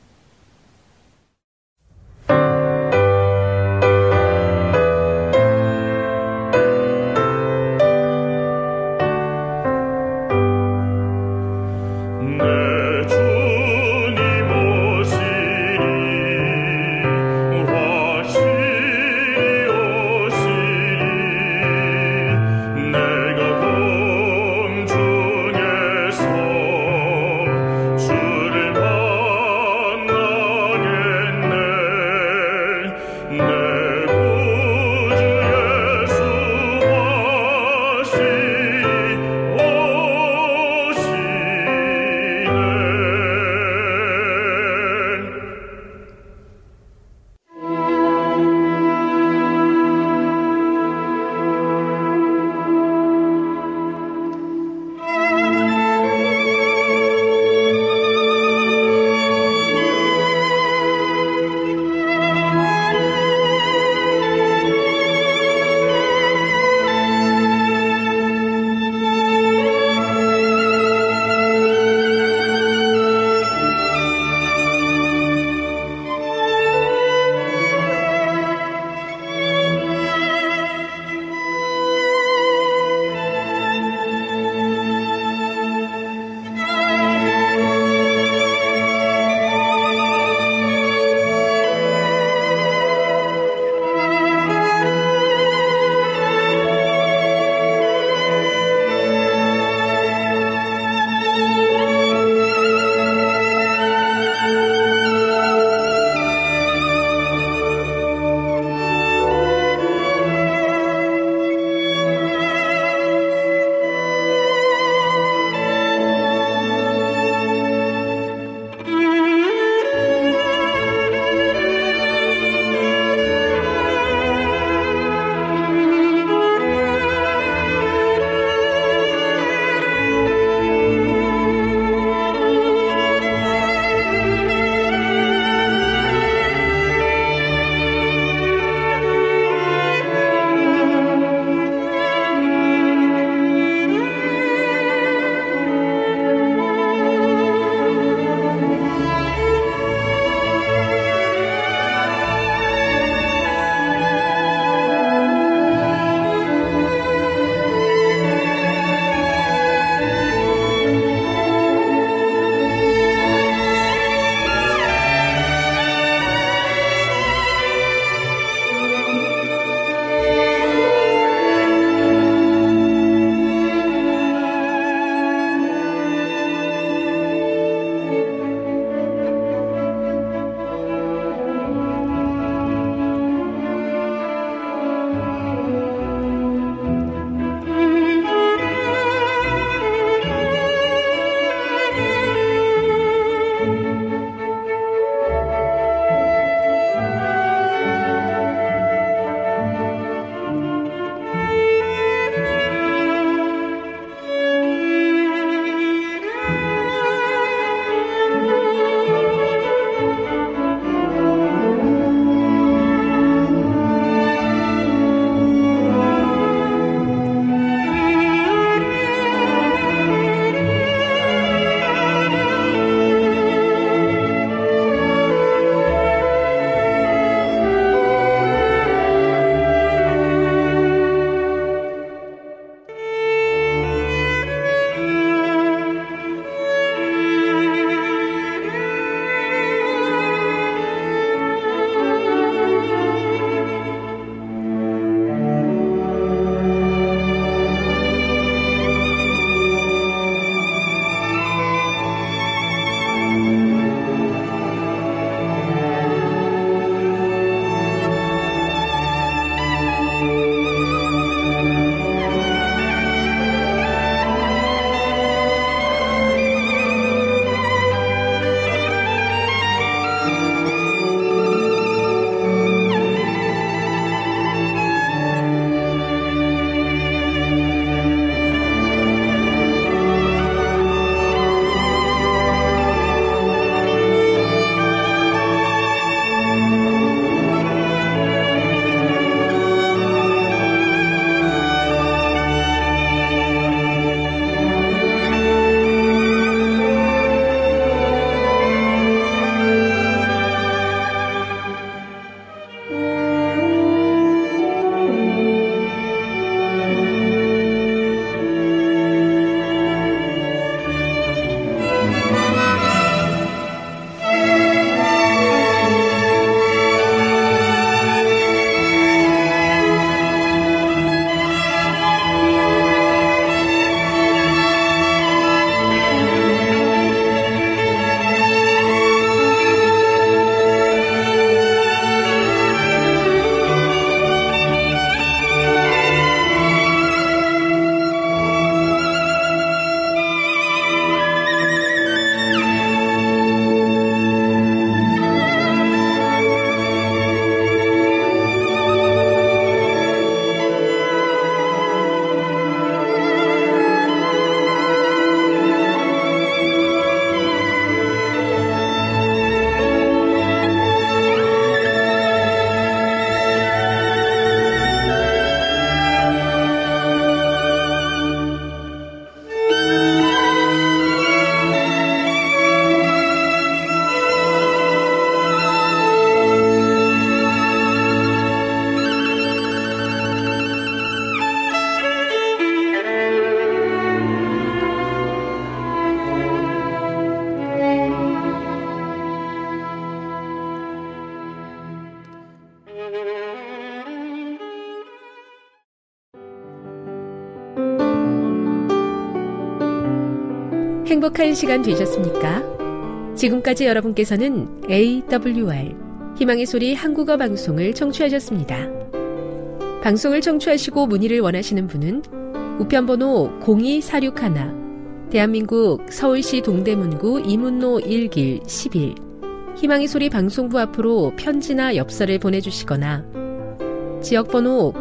행복한 시간 되셨습니까? 지금까지 여러분께서는 AWR 희망의 소리 한국어 방송을 청취하셨습니다. 방송을 청취하시고 문의를 원하시는 분은 우편번호 02461 대한민국 서울시 동대문구 이문로 1길 11 희망의 소리 방송부 앞으로 편지나 엽서를 보내주시거나 지역번호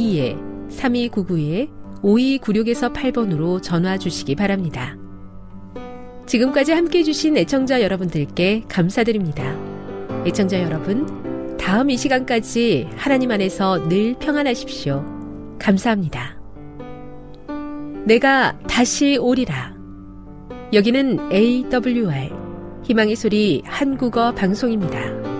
02-3299-5296에서 8번으로 전화 주시기 바랍니다. 지금까지 함께해 주신 애청자 여러분들께 감사드립니다. 애청자 여러분, 다음 이 시간까지 하나님 안에서 늘 평안하십시오. 감사합니다. 내가 다시 오리라. 여기는 AWR 희망의 소리 한국어 방송입니다.